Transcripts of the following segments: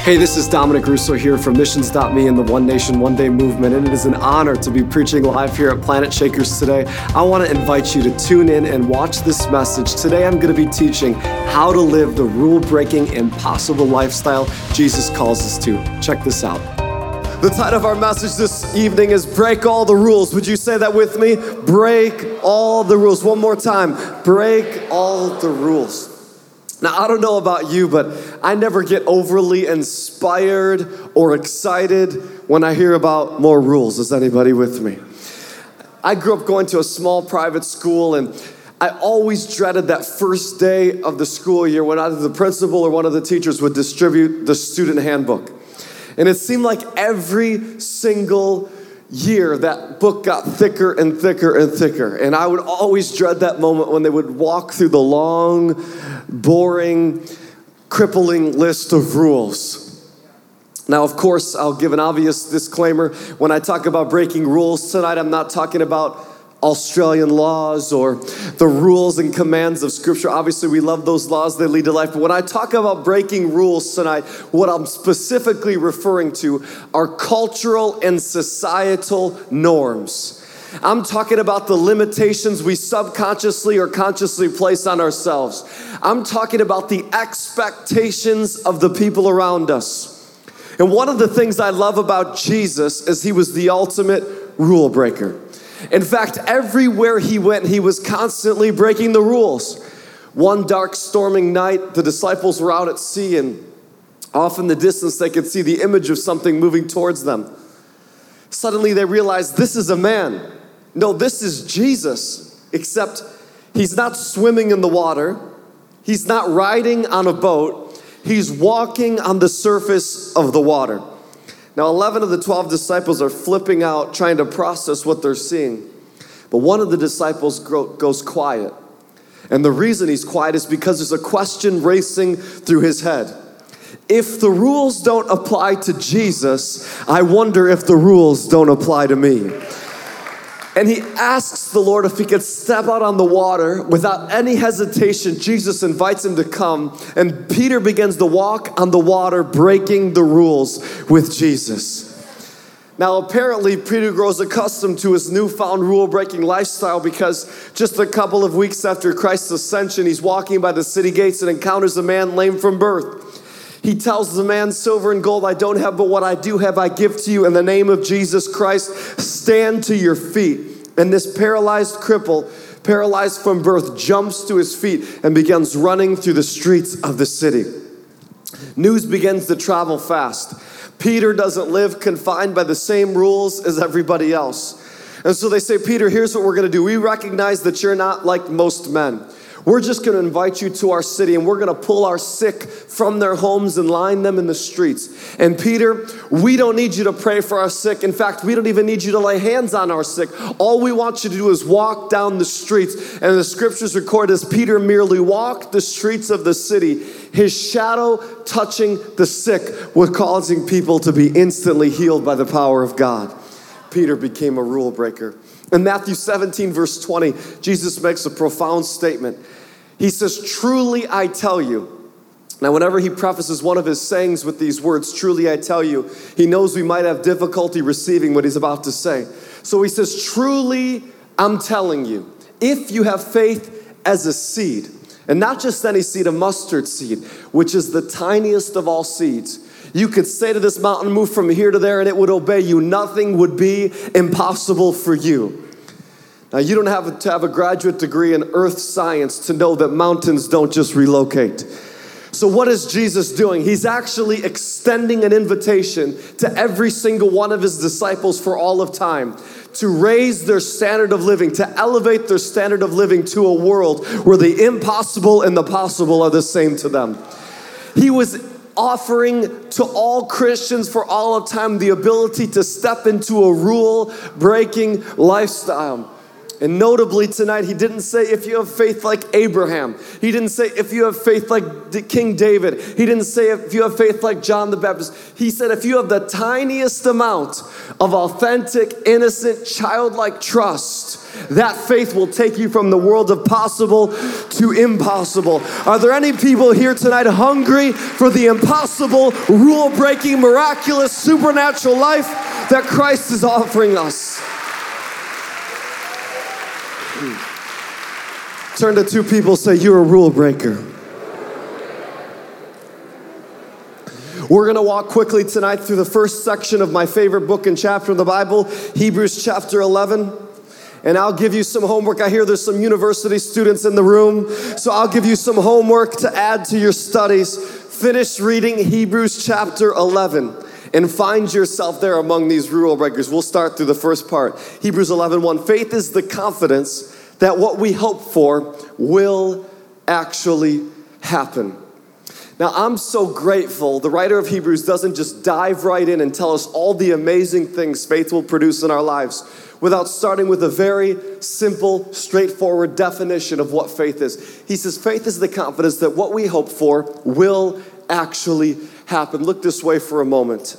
Hey, this is Dominic Russo here from Missions.me and the One Nation, One Day movement, and it is an honor to be preaching live here at Planet Shakers today. I want to invite you to tune in and watch this message. Today I'm going to be teaching how to live the rule-breaking, impossible lifestyle Jesus calls us to. Check this out. The title of our message this evening is Break All the Rules. Would you say that with me? Break all the rules. One more time. Break all the rules. Now, I don't know about you, but I never get overly inspired or excited when I hear about more rules. Is anybody with me? I grew up going to a small private school, and I always dreaded that first day of the school year when either the principal or one of the teachers would distribute the student handbook. And it seemed like every single year that book got thicker and thicker and thicker. And I would always dread that moment when they would walk through the long, boring, crippling list of rules. Now, of course, I'll give an obvious disclaimer. When I talk about breaking rules tonight, I'm not talking about Australian laws or the rules and commands of Scripture. Obviously, we love those laws. They lead to life. But when I talk about breaking rules tonight, what I'm specifically referring to are cultural and societal norms. I'm talking about the limitations we subconsciously or consciously place on ourselves. I'm talking about the expectations of the people around us. And one of the things I love about Jesus is he was the ultimate rule breaker. In fact, everywhere he went, he was constantly breaking the rules. One dark, storming night, the disciples were out at sea, and off in the distance, they could see the image of something moving towards them. Suddenly, they realized, this is a man. No, this is Jesus, except he's not swimming in the water. He's not riding on a boat. He's walking on the surface of the water. Now, 11 of the 12 disciples are flipping out, trying to process what they're seeing. But one of the disciples goes quiet. And the reason he's quiet is because there's a question racing through his head. If the rules don't apply to Jesus, I wonder if the rules don't apply to me. And he asks the Lord if he could step out on the water. Without any hesitation, Jesus invites him to come. And Peter begins to walk on the water, breaking the rules with Jesus. Now, apparently, Peter grows accustomed to his newfound rule-breaking lifestyle because just a couple of weeks after Christ's ascension, he's walking by the city gates and encounters a man lame from birth. He tells the man, silver and gold I don't have, but what I do have I give to you. In the name of Jesus Christ, stand to your feet. And this paralyzed cripple, paralyzed from birth, jumps to his feet and begins running through the streets of the city. News begins to travel fast. Peter doesn't live confined by the same rules as everybody else. And so they say, Peter, here's what we're going to do. We recognize that you're not like most men. We're just going to invite you to our city, and we're going to pull our sick from their homes and line them in the streets. And Peter, we don't need you to pray for our sick. In fact, we don't even need you to lay hands on our sick. All we want you to do is walk down the streets. And the scriptures record as Peter merely walked the streets of the city, his shadow touching the sick was causing people to be instantly healed by the power of God. Peter became a rule breaker. In Matthew 17, verse 20, Jesus makes a profound statement. He says, truly I tell you. Now, whenever he prefaces one of his sayings with these words, truly I tell you, he knows we might have difficulty receiving what he's about to say. So he says, truly I'm telling you, if you have faith as a seed, and not just any seed, a mustard seed, which is the tiniest of all seeds, you could say to this mountain, move from here to there, and it would obey you. Nothing would be impossible for you. Now, you don't have to have a graduate degree in earth science to know that mountains don't just relocate. So what is Jesus doing? He's actually extending an invitation to every single one of his disciples for all of time to raise their standard of living, to elevate their standard of living to a world where the impossible and the possible are the same to them. He was offering to all Christians for all of time the ability to step into a rule-breaking lifestyle. And notably tonight, he didn't say if you have faith like Abraham. He didn't say if you have faith like King David. He didn't say if you have faith like John the Baptist. He said if you have the tiniest amount of authentic, innocent, childlike trust, that faith will take you from the world of possible to impossible. Are there any people here tonight hungry for the impossible, rule-breaking, miraculous, supernatural life that Christ is offering us? Turn to two people, say, you're a rule breaker. We're going to walk quickly tonight through the first section of my favorite book and chapter of the Bible, Hebrews chapter 11. And I'll give you some homework. I hear there's some university students in the room, so I'll give you some homework to add to your studies. Finish reading Hebrews chapter 11 and find yourself there among these rule breakers. We'll start through the first part. Hebrews 11:1. Faith is the confidence that what we hope for will actually happen. Now, I'm so grateful the writer of Hebrews doesn't just dive right in and tell us all the amazing things faith will produce in our lives without starting with a very simple, straightforward definition of what faith is. He says faith is the confidence that what we hope for will actually happen. Look this way for a moment.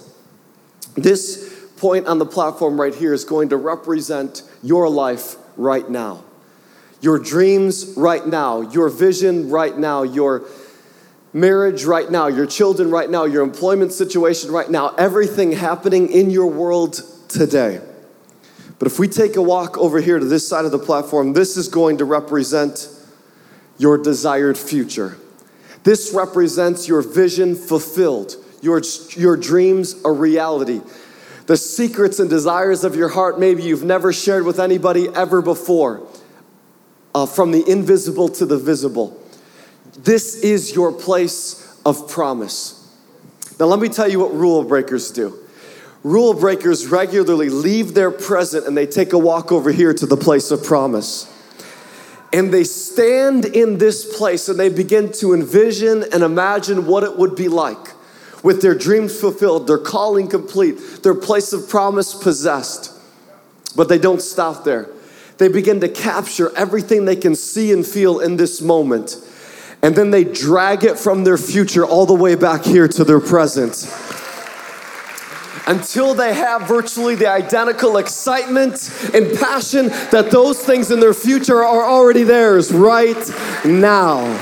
This point on the platform right here is going to represent your life right now. Your dreams right now, your vision right now, your marriage right now, your children right now, your employment situation right now, everything happening in your world today. But if we take a walk over here to this side of the platform, this is going to represent your desired future. This represents your vision fulfilled, your dreams a reality. The secrets and desires of your heart maybe you've never shared with anybody ever before. From the invisible to the visible. This is your place of promise. Now let me tell you what rule breakers do. Rule breakers regularly leave their present and they take a walk over here to the place of promise. And they stand in this place and they begin to envision and imagine what it would be like with their dreams fulfilled, their calling complete, their place of promise possessed. But they don't stop there. They begin to capture everything they can see and feel in this moment. And then they drag it from their future all the way back here to their present. Until they have virtually the identical excitement and passion that those things in their future are already theirs right now.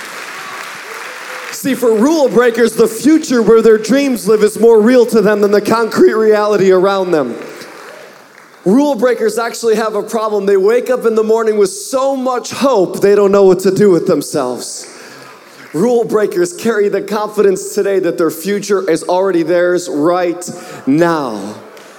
See, for rule breakers, the future where their dreams live is more real to them than the concrete reality around them. Rule breakers actually have a problem. They wake up in the morning with so much hope, they don't know what to do with themselves. Rule breakers carry the confidence today that their future is already theirs right now.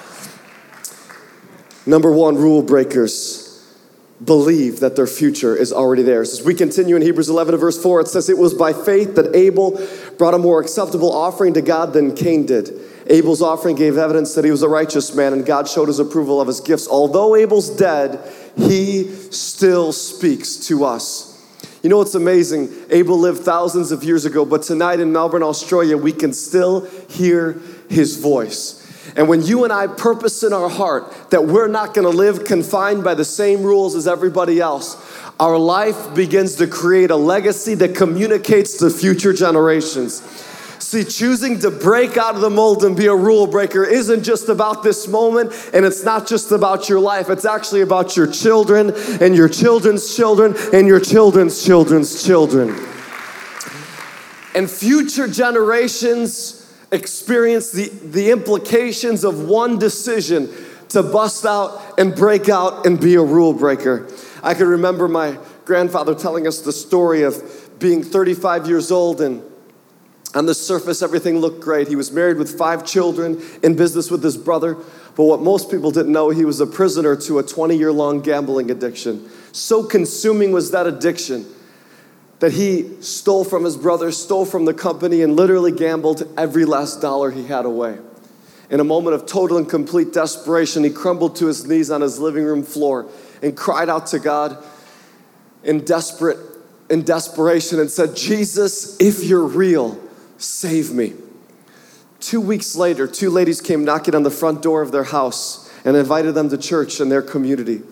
Number one, rule breakers believe that their future is already theirs. As we continue in Hebrews 11 verse 4, it says, it was by faith that Abel brought a more acceptable offering to God than Cain did. Abel's offering gave evidence that he was a righteous man, and God showed his approval of his gifts. Although Abel's dead, he still speaks to us. You know what's amazing? Abel lived thousands of years ago, but tonight in Melbourne, Australia, we can still hear his voice. And when you and I purpose in our heart that we're not going to live confined by the same rules as everybody else, our life begins to create a legacy that communicates to future generations. See, choosing to break out of the mold and be a rule breaker isn't just about this moment, and it's not just about your life. It's actually about your children and your children's children and your children's children's children. And future generations experience the implications of one decision to bust out and break out and be a rule breaker. I can remember my grandfather telling us the story of being 35 years old, and on the surface, everything looked great. He was married with 5 children, in business with his brother. But what most people didn't know, he was a prisoner to a 20-year-long gambling addiction. So consuming was that addiction that he stole from his brother, stole from the company, and literally gambled every last dollar he had away. In a moment of total and complete desperation, he crumbled to his knees on his living room floor and cried out to God in desperation and said, Jesus, if you're real, save me. 2 weeks later, 2 ladies came knocking on the front door of their house and invited them to church in their community.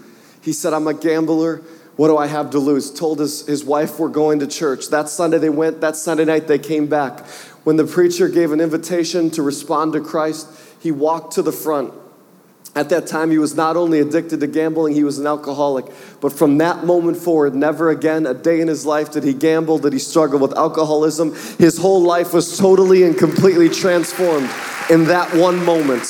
He said, I'm a gambler. What do I have to lose? Told his wife we're going to church. That Sunday they went. That Sunday night they came back. When the preacher gave an invitation to respond to Christ, he walked to the front. At that time, he was not only addicted to gambling, he was an alcoholic. But from that moment forward, never again a day in his life did he gamble, did he struggle with alcoholism. His whole life was totally and completely transformed in that one moment.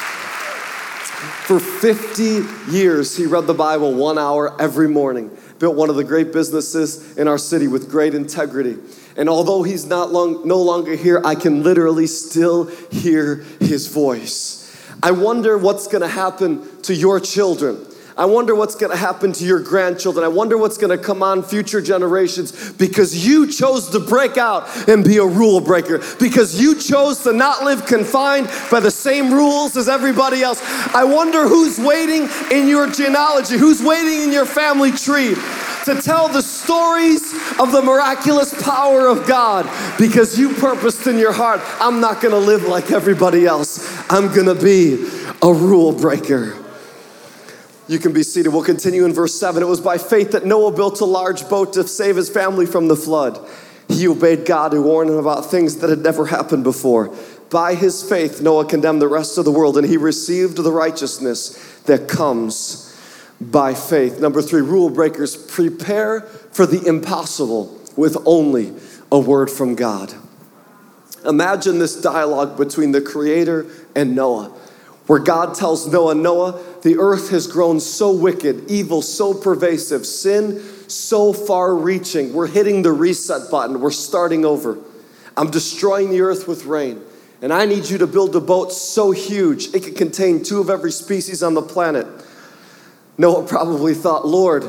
For 50 years, he read the Bible 1 hour every morning. Built one of the great businesses in our city with great integrity. And although he's no longer here, I can literally still hear his voice. I wonder what's going to happen to your children. I wonder what's going to happen to your grandchildren. I wonder what's going to come on future generations because you chose to break out and be a rule breaker. Because you chose to not live confined by the same rules as everybody else. I wonder who's waiting in your genealogy, who's waiting in your family tree to tell the stories of the miraculous power of God because you purposed in your heart, I'm not going to live like everybody else. I'm going to be a rule breaker. You can be seated. We'll continue in verse 7. It was by faith that Noah built a large boat to save his family from the flood. He obeyed God who warned him about things that had never happened before. By his faith, Noah condemned the rest of the world, and he received the righteousness that comes by faith. Number 3, rule breakers prepare for the impossible with only a word from God. Imagine this dialogue between the Creator and Noah, where God tells Noah, Noah, the earth has grown so wicked, evil so pervasive, sin so far-reaching. We're hitting the reset button. We're starting over. I'm destroying the earth with rain, and I need you to build a boat so huge it can contain 2 of every species on the planet. Noah probably thought, Lord,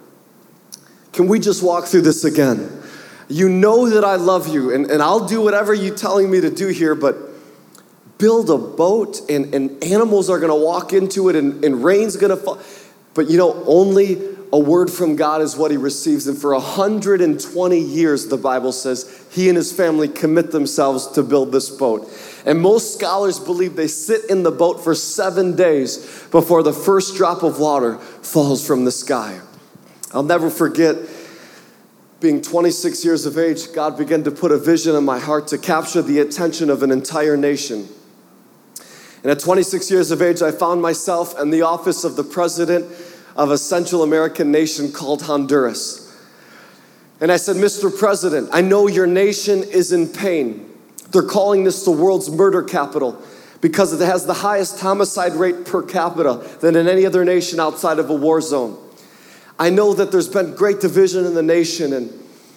can we just walk through this again? You know that I love you, and I'll do whatever you're telling me to do here, but build a boat, and animals are going to walk into it, and rain's going to fall. But only a word from God is what he receives. And for 120 years, the Bible says, he and his family commit themselves to build this boat. And most scholars believe they sit in the boat for 7 days before the first drop of water falls from the sky. I'll never forget being 26 years of age, God began to put a vision in my heart to capture the attention of an entire nation. And at 26 years of age, I found myself in the office of the president of a Central American nation called Honduras. And I said, Mr. President, I know your nation is in pain. They're calling this the world's murder capital because it has the highest homicide rate per capita than in any other nation outside of a war zone. I know that there's been great division in the nation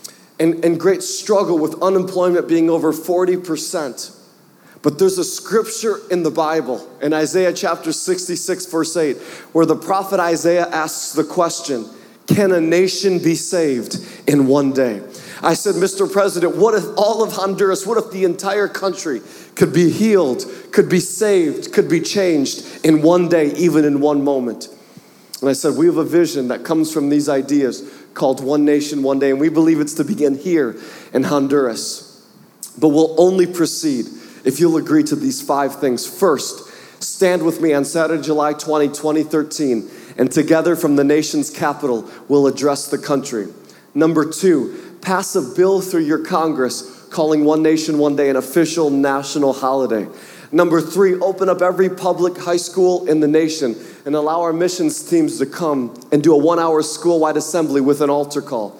and great struggle with unemployment being over 40%. But there's a scripture in the Bible, in Isaiah chapter 66, verse 8, where the prophet Isaiah asks the question, can a nation be saved in one day? I said, Mr. President, what if all of Honduras, what if the entire country could be healed, could be saved, could be changed in one day, even in one moment? And I said, we have a vision that comes from these ideas called One Nation, One Day, and we believe it's to begin here in Honduras. But we'll only proceed if you'll agree to these 5 things. First, stand with me on Saturday, July 20, 2013, and together from the nation's capital, we'll address the country. Number 2, pass a bill through your Congress calling One Nation, One Day an official national holiday. Number 3, open up every public high school in the nation and allow our missions teams to come and do a 1-hour school-wide assembly with an altar call.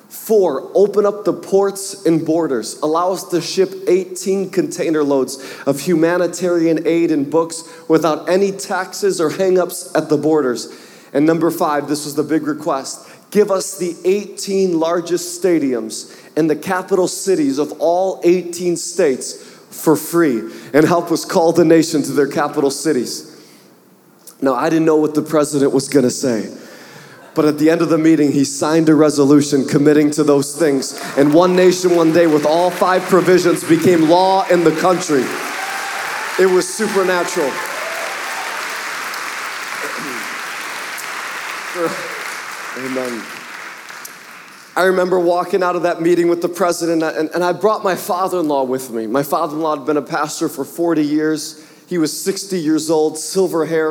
4, open up the ports and borders. Allow us to ship 18 container loads of humanitarian aid and books without any taxes or hang-ups at the borders. And number 5, this was the big request. Give us the 18 largest stadiums in the capital cities of all 18 states for free and help us call the nation to their capital cities. Now, I didn't know what the president was going to say. But at the end of the meeting, he signed a resolution committing to those things. And One Nation, One Day with all 5 provisions became law in the country. It was supernatural. Amen. I remember walking out of that meeting with the president, and I brought my father-in-law with me. My father-in-law had been a pastor for 40 years. He was 60 years old, silver hair,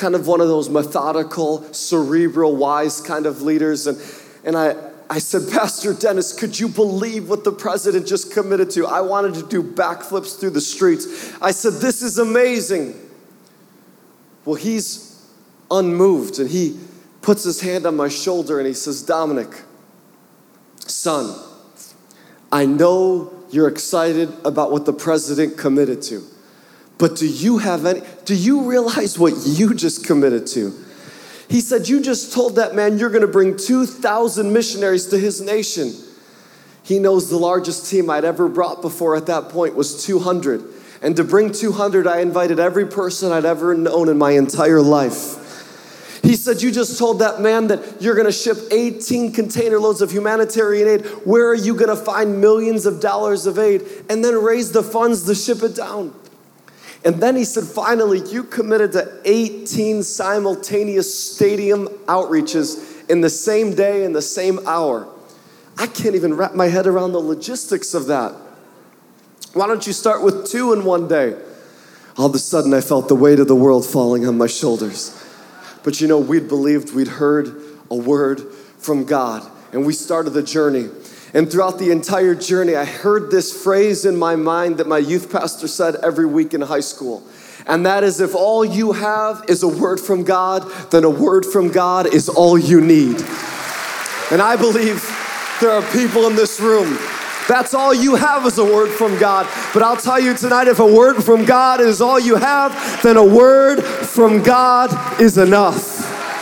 kind of one of those methodical, cerebral, wise kind of leaders. And I said, Pastor Dennis, could you believe what the president just committed to? I wanted to do backflips through the streets. I said, this is amazing. Well, he's unmoved, and he puts his hand on my shoulder, and he says, Dominic, son, I know you're excited about what the president committed to, but do you realize what you just committed to? He said, you just told that man you're going to bring 2,000 missionaries to his nation. He knows the largest team I'd ever brought before at that point was 200. And to bring 200, I invited every person I'd ever known in my entire life. He said, you just told that man that you're going to ship 18 container loads of humanitarian aid. Where are you going to find millions of dollars of aid? And then raise the funds to ship it down. And then he said, finally, you committed to 18 simultaneous stadium outreaches in the same day, in the same hour. I can't even wrap my head around the logistics of that. Why don't you start with 2 in one day? All of a sudden, I felt the weight of the world falling on my shoulders. But you know, we'd believed, we'd heard a word from God, and we started the journey. And throughout the entire journey, I heard this phrase in my mind that my youth pastor said every week in high school. And that is, if all you have is a word from God, then a word from God is all you need. And I believe there are people in this room, that's all you have is a word from God. But I'll tell you tonight, if a word from God is all you have, then a word from God is enough.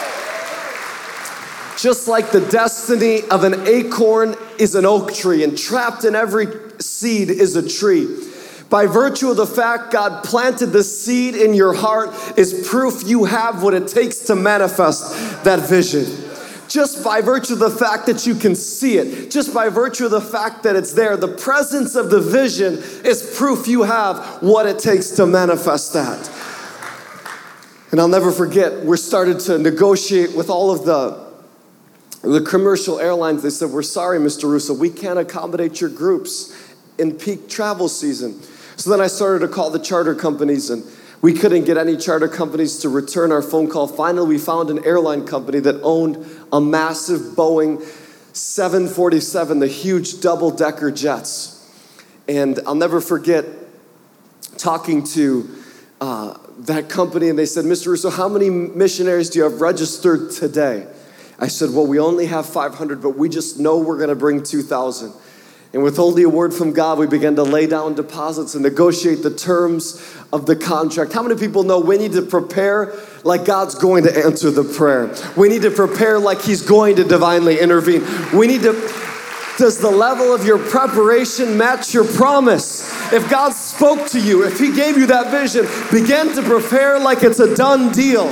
Just like the destiny of an acorn is an oak tree, and trapped in every seed is a tree. By virtue of the fact God planted the seed in your heart is proof you have what it takes to manifest that vision. Just by virtue of the fact that you can see it, just by virtue of the fact that it's there, the presence of the vision is proof you have what it takes to manifest that. And I'll never forget, we started to negotiate with all of the commercial airlines. They said, we're sorry, Mr. Russo, we can't accommodate your groups in peak travel season. So then I started to call the charter companies, and we couldn't get any charter companies to return our phone call. Finally, we found an airline company that owned a massive Boeing 747, the huge double-decker jets. And I'll never forget talking to that company, and they said, Mr. Russo, how many missionaries do you have registered today? I said, well, we only have 500, but we just know we're going to bring 2,000. And with only a word from God, we began to lay down deposits and negotiate the terms of the contract. How many people know we need to prepare like God's going to answer the prayer? We need to prepare like He's going to divinely intervene. Does the level of your preparation match your promise? If God spoke to you, if He gave you that vision, begin to prepare like it's a done deal.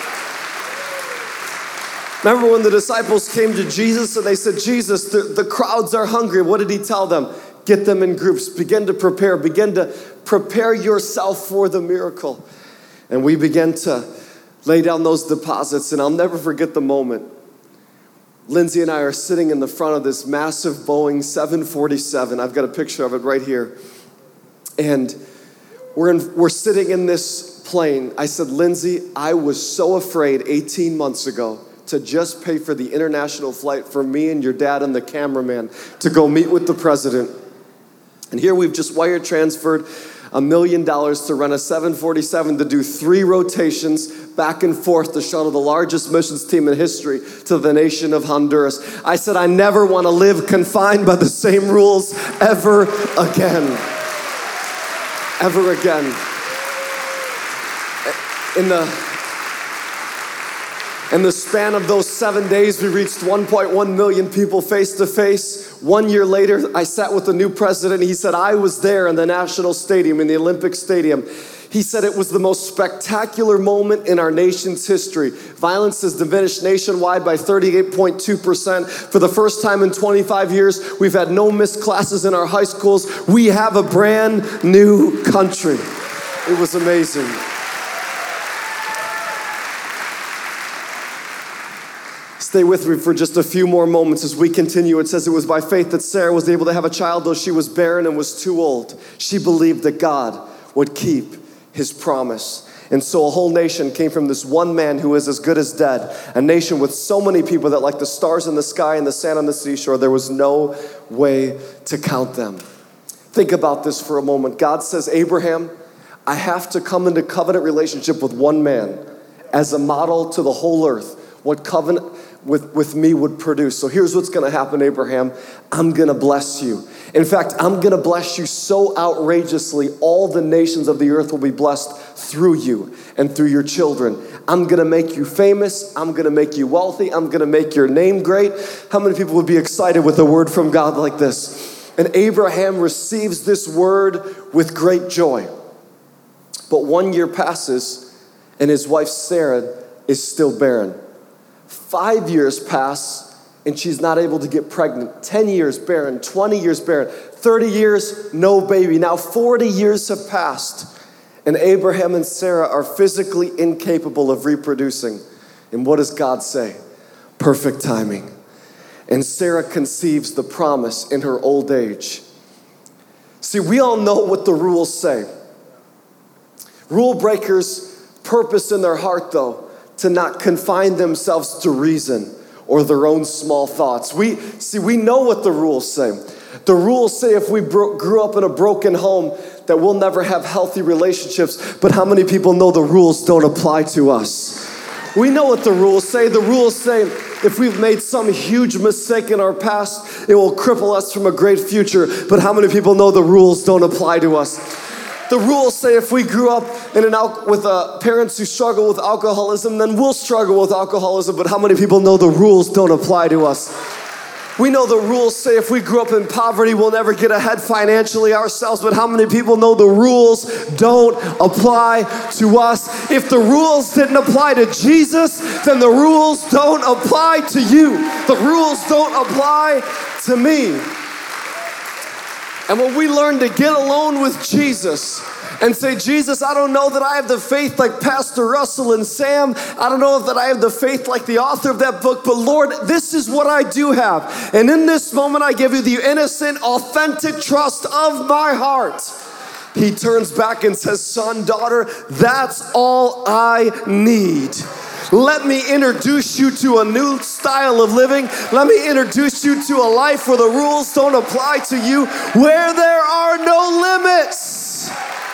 Remember when the disciples came to Jesus and they said, Jesus, the crowds are hungry. What did He tell them? Get them in groups. Begin to prepare yourself for the miracle. And we began to lay down those deposits. And I'll never forget the moment. Lindsay and I are sitting in the front of this massive Boeing 747. I've got a picture of it right here. And we're sitting in this plane. I said, Lindsay, I was so afraid 18 months ago to just pay for the international flight for me and your dad and the cameraman to go meet with the president. And here we've just wire transferred $1 million to rent a 747 to do 3 rotations back and forth to shuttle the largest missions team in history to the nation of Honduras. I said, I never want to live confined by the same rules ever again. Ever again. In the span of those 7 days, we reached 1.1 million people face to face. 1 year later, I sat with the new president. He said, I was there in the National Stadium, in the Olympic Stadium. He said it was the most spectacular moment in our nation's history. Violence has diminished nationwide by 38.2%. For the first time in 25 years, we've had no missed classes in our high schools. We have a brand new country. It was amazing. Stay with me for just a few more moments as we continue. It says it was by faith that Sarah was able to have a child, though she was barren and was too old. She believed that God would keep His promise. And so a whole nation came from this one man who is as good as dead. A nation with so many people that like the stars in the sky and the sand on the seashore, there was no way to count them. Think about this for a moment. God says, Abraham, I have to come into covenant relationship with one man as a model to the whole earth, what covenant with me would produce. So here's what's going to happen, Abraham. I'm going to bless you. In fact, I'm going to bless you so outrageously, all the nations of the earth will be blessed through you and through your children. I'm going to make you famous. I'm going to make you wealthy. I'm going to make your name great. How many people would be excited with a word from God like this? And Abraham receives this word with great joy. But 1 year passes, and his wife Sarah is still barren. 5 years pass, and she's not able to get pregnant. 10 years barren, 20 years barren, 30 years, no baby. Now 40 years have passed, and Abraham and Sarah are physically incapable of reproducing. And what does God say? Perfect timing. And Sarah conceives the promise in her old age. See, we all know what the rules say. Rule breakers purpose in their heart, though, to not confine themselves to reason or their own small thoughts. We know what the rules say. The rules say if we grew up in a broken home that we'll never have healthy relationships, but how many people know the rules don't apply to us? We know what the rules say. The rules say if we've made some huge mistake in our past, it will cripple us from a great future, but how many people know the rules don't apply to us? The rules say if we grew up with parents who struggle with alcoholism, then we'll struggle with alcoholism, but how many people know the rules don't apply to us? We know the rules say if we grew up in poverty, we'll never get ahead financially ourselves, but how many people know the rules don't apply to us? If the rules didn't apply to Jesus, then the rules don't apply to you. The rules don't apply to me. And when we learn to get alone with Jesus and say, Jesus, I don't know that I have the faith like Pastor Russell and Sam. I don't know that I have the faith like the author of that book, but Lord, this is what I do have. And in this moment, I give you the innocent, authentic trust of my heart. He turns back and says, son, daughter, that's all I need. Let me introduce you to a new style of living. Let me introduce you to a life where the rules don't apply to you, where there are no limits.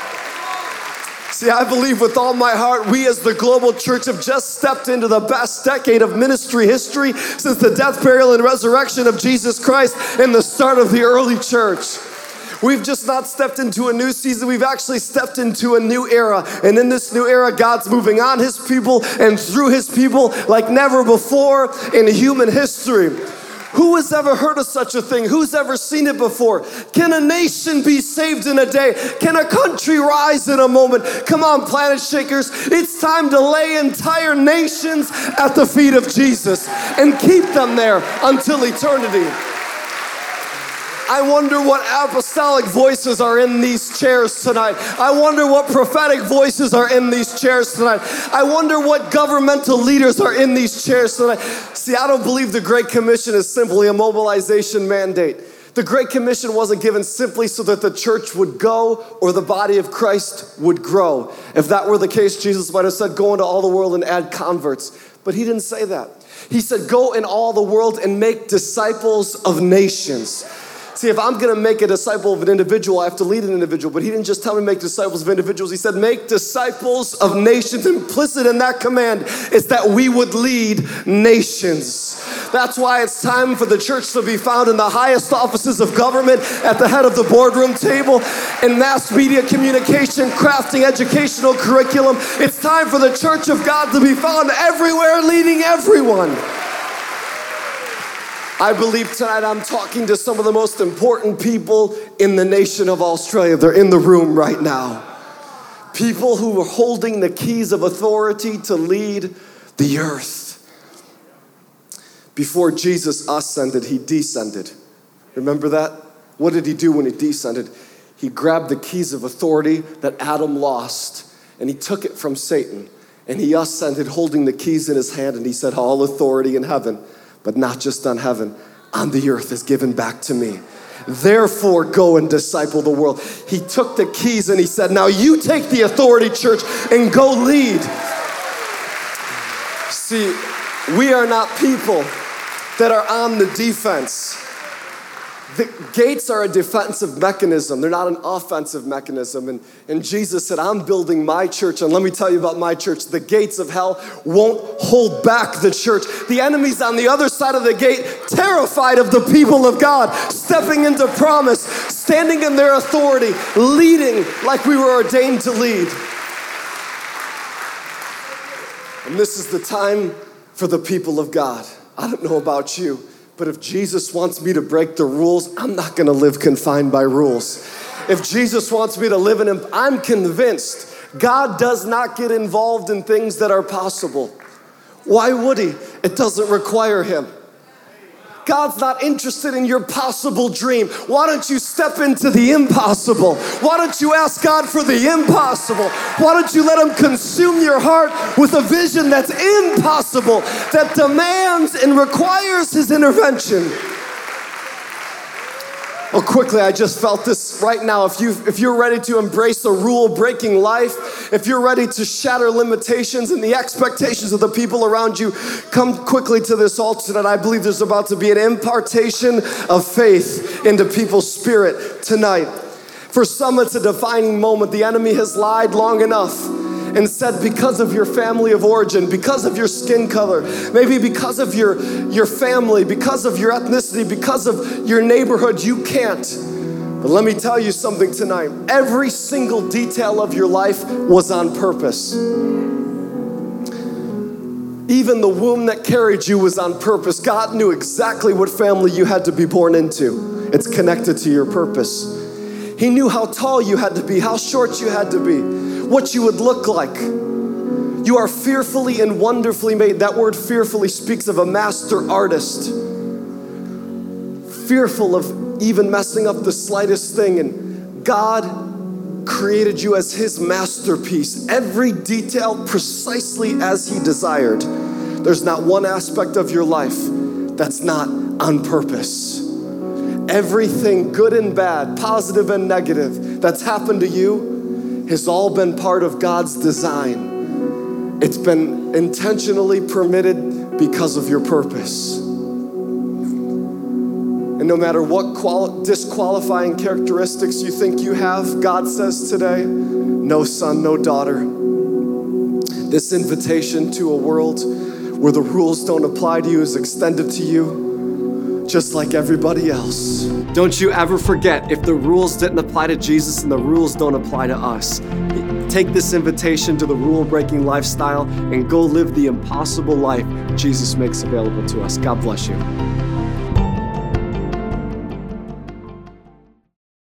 See, I believe with all my heart, we as the global church have just stepped into the best decade of ministry history since the death, burial, and resurrection of Jesus Christ and the start of the early church. We've just not stepped into a new season. We've actually stepped into a new era. And in this new era, God's moving on his people and through his people like never before in human history. Who has ever heard of such a thing? Who's ever seen it before? Can a nation be saved in a day? Can a country rise in a moment? Come on, Planet Shakers. It's time to lay entire nations at the feet of Jesus and keep them there until eternity. I wonder what apostolic voices are in these chairs tonight. I wonder what prophetic voices are in these chairs tonight. I wonder what governmental leaders are in these chairs tonight. See, I don't believe the Great Commission is simply a mobilization mandate. The Great Commission wasn't given simply so that the church would go or the body of Christ would grow. If that were the case, Jesus might have said, go into all the world and add converts. But he didn't say that. He said, go in all the world and make disciples of nations. See, if I'm going to make a disciple of an individual, I have to lead an individual. But he didn't just tell me make disciples of individuals. He said make disciples of nations. Implicit in that command is that we would lead nations. That's why it's time for the church to be found in the highest offices of government, at the head of the boardroom table, in mass media communication, crafting educational curriculum. It's time for the church of God to be found everywhere, leading everyone. I believe tonight I'm talking to some of the most important people in the nation of Australia. They're in the room right now. People who are holding the keys of authority to lead the earth. Before Jesus ascended, he descended. Remember that? What did he do when he descended? He grabbed the keys of authority that Adam lost, and he took it from Satan. And he ascended holding the keys in his hand, and he said, all authority in heaven, but not just on heaven, on the earth is given back to me. Therefore, go and disciple the world. He took the keys and he said, now you take the authority, church, and go lead. See, we are not people that are on the defense. The gates are a defensive mechanism. They're not an offensive mechanism. And Jesus said, I'm building my church. And let me tell you about my church. The gates of hell won't hold back the church. The enemy's on the other side of the gate, terrified of the people of God, stepping into promise, standing in their authority, leading like we were ordained to lead. And this is the time for the people of God. I don't know about you, but if Jesus wants me to break the rules, I'm not gonna live confined by rules. If Jesus wants me to live in him, I'm convinced God does not get involved in things that are possible. Why would he? It doesn't require him. God's not interested in your possible dream. Why don't you step into the impossible? Why don't you ask God for the impossible? Why don't you let him consume your heart with a vision that's impossible, that demands and requires his intervention? Oh, quickly, I just felt this right now. If you're ready to embrace a rule-breaking life, if you're ready to shatter limitations and the expectations of the people around you, come quickly to this altar tonight. I believe there's about to be an impartation of faith into people's spirit tonight. For some, it's a defining moment. The enemy has lied long enough and said, because of your family of origin, because of your skin color, maybe because of your family, because of your ethnicity, because of your neighborhood, you can't. But let me tell you something tonight. Every single detail of your life was on purpose. Even the womb that carried you was on purpose. God knew exactly what family you had to be born into. It's connected to your purpose. He knew how tall you had to be, how short you had to be, what you would look like. You are fearfully and wonderfully made. That word fearfully speaks of a master artist. Fearful of even messing up the slightest thing. And God created you as his masterpiece. Every detail precisely as he desired. There's not one aspect of your life that's not on purpose. Everything good and bad, positive and negative, that's happened to you has all been part of God's design. It's been intentionally permitted because of your purpose. And no matter what disqualifying characteristics you think you have, God says today, no son, no daughter. This invitation to a world where the rules don't apply to you is extended to you just like everybody else. Don't you ever forget, if the rules didn't apply to Jesus and the rules don't apply to us, take this invitation to the rule-breaking lifestyle and go live the impossible life Jesus makes available to us. God bless you.